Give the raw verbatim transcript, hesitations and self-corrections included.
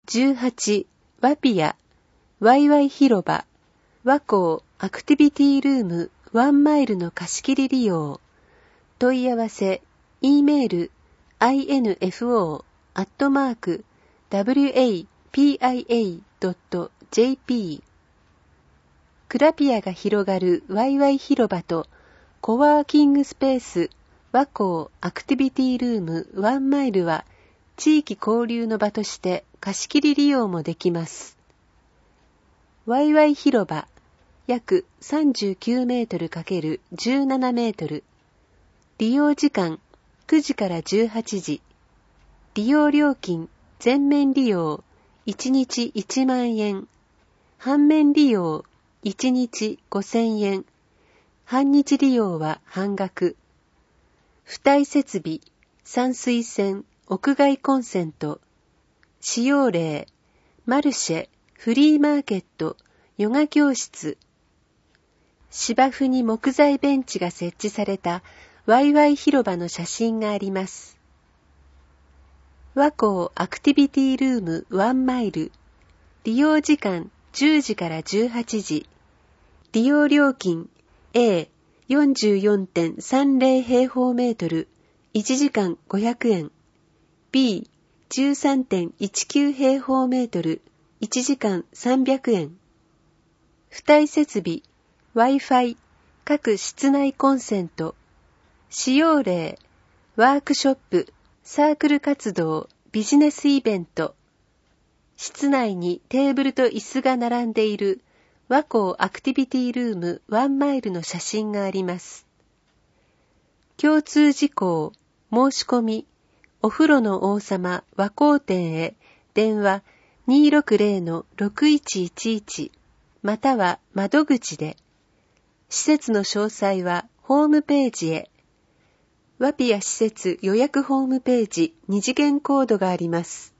じゅうはちワピアワイワイ広場和光アクティビティルームワンマイルの貸し切り利用。問い合わせ E メール アイエヌエフオー アットマーク ダブリューエーピーアイエー ドット ジェーピー。 クラピアが広がるワイワイ広場とコワーキングスペース和光アクティビティルームワンマイルは地域交流の場として貸し切り利用もできます。ワイワイ広場約さんじゅうきゅうメートル×じゅうななメートル。利用時間くじからじゅうはちじ。利用料金全面利用いちにちいちまんえん。半面利用いちにちごせんえん。半日利用は半額。付帯設備、散水栓、屋外コンセント。使用例、マルシェ、フリーマーケット、ヨガ教室。芝生に木材ベンチが設置されたワイワイ広場の写真があります。和光アクティビティルームワンマイル。利用時間じゅうじからじゅうはちじ。利用料金 エーよんじゅうよんてんさんぜろ 平方メートルいちじかんごひゃくえん。ビーじゅうさんてんいちきゅう 平方メートルいちじかんさんびゃくえん。付帯設備Wi-Fi 各室内コンセント。使用例、ワークショップ、サークル活動、ビジネスイベント。室内にテーブルと椅子が並んでいる和光アクティビティルームワンマイルの写真があります。共通事項、申し込み、お風呂の王様和光店へ電話 にーろくぜろ ろくいちいちいち または窓口で。施設の詳細はホームページへ。ワピア施設予約ホームページに次元コードがあります。